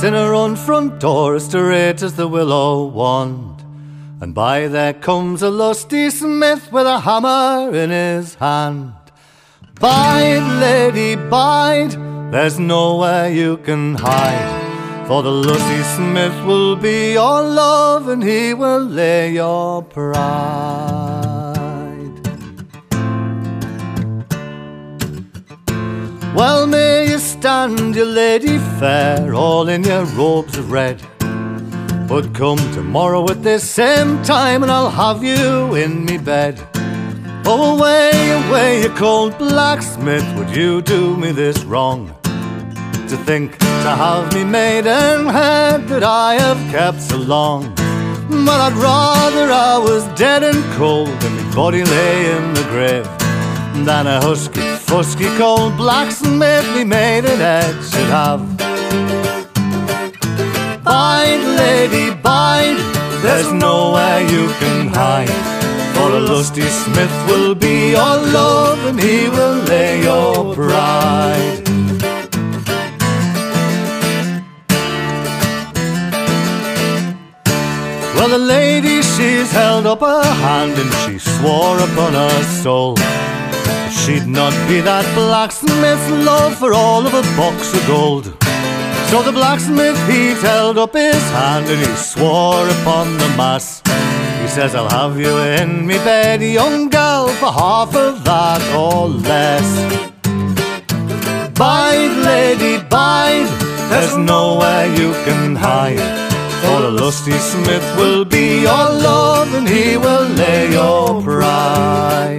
in her own front door, as straight as the willow wand. And by there comes a lusty smith with a hammer in his hand. Bide, lady, bide, there's nowhere you can hide, for the lusty smith will be your love, and he will lay your pride. Well may you stand, you lady fair, all in your robes of red, but come tomorrow at this same time, and I'll have you in me bed. Oh, away, away, you cold blacksmith, would you do me this wrong? To think to have me maiden head that I have kept so long. But I'd rather I was dead and cold, and my body lay in the grave, than a husky, fusky, cold blacksmith me maiden head should have. Bide, lady, bide, there's nowhere you can hide, for a lusty smith will be your love, and he will lay your pride. Well, the lady, she's held up her hand, and she swore upon her soul she'd not be that blacksmith's love for all of a box of gold. So the blacksmith, he held up his hand, and he swore upon the mass. He says, I'll have you in me bed, young gal, for half of that or less. Bide, lady, bide, there's nowhere you can hide, for the lusty smith will be your love, and he will lay your pride.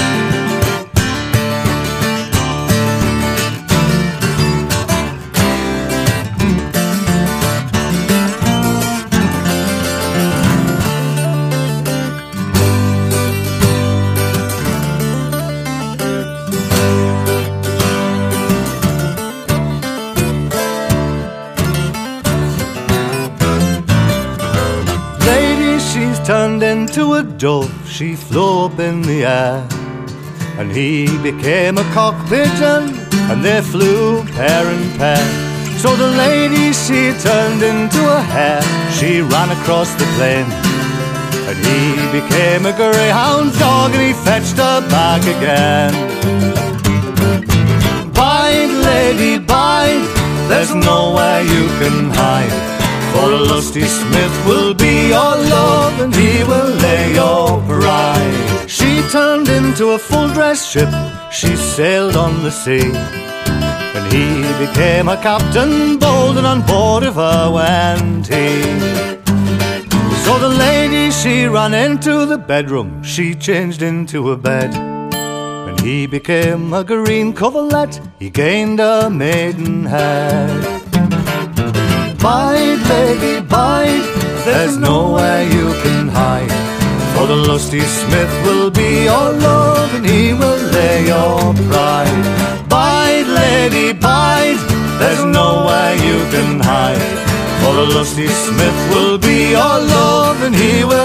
She's turned into a dove, she flew up in the air, and he became a cock pigeon, and they flew pair and pair. So the lady, she turned into a hare, she ran across the plain, and he became a greyhound dog, and he fetched her back again. Bide, lady, bide, there's nowhere you can hide, for a lusty smith will be your love, and he will lay your pride. She turned into a full-dress ship, she sailed on the sea, and he became a captain bold, and on board of her went he. So the lady, she ran into the bedroom, she changed into a bed, and he became a green coverlet, he gained a maidenhead. Bide, lady, bide, there's nowhere you can hide, for the lusty smith will be your love, and he will lay your pride. Bide, lady, bide, there's nowhere you can hide, for the lusty smith will be your love, and he will